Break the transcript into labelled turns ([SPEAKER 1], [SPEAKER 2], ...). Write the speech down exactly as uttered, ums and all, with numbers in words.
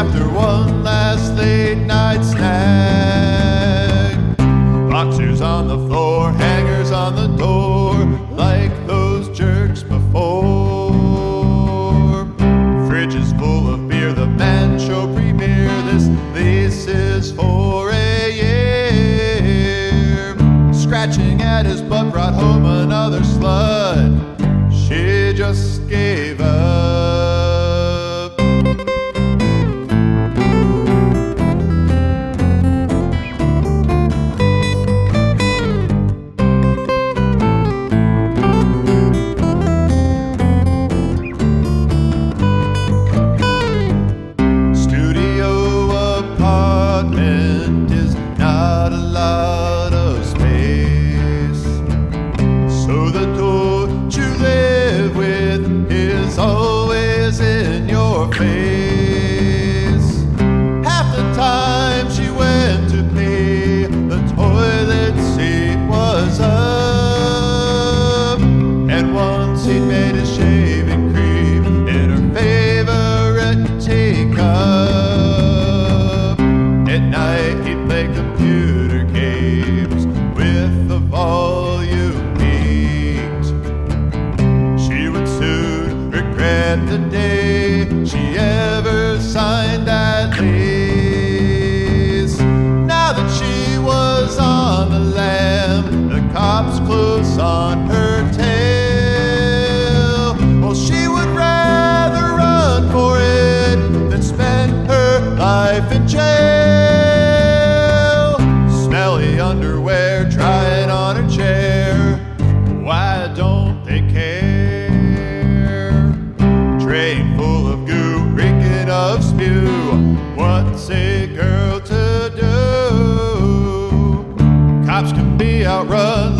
[SPEAKER 1] after one last late night snack. Boxers on the floor, hangers on the door, like those jerks before. Fridge is full of beer, the man show premiere. This lease is for a year. Scratching at his butt brought home another slut. She just gave up. Always in your face. Half the time she went to pee, the toilet seat was up, and once he made his shaving cream in her favorite teacup. At night he'd play computer games with the volume peaked. She would soon regret the day she ever signed that lease. Now that she was on the lam, the cops close on her tail. Well, she would rather run for it than spend her life in jail. Smelly underwear drying on her chair. Why don't they care? Train full of goo, reeking of spew. What's a girl to do? Cops can be outrun,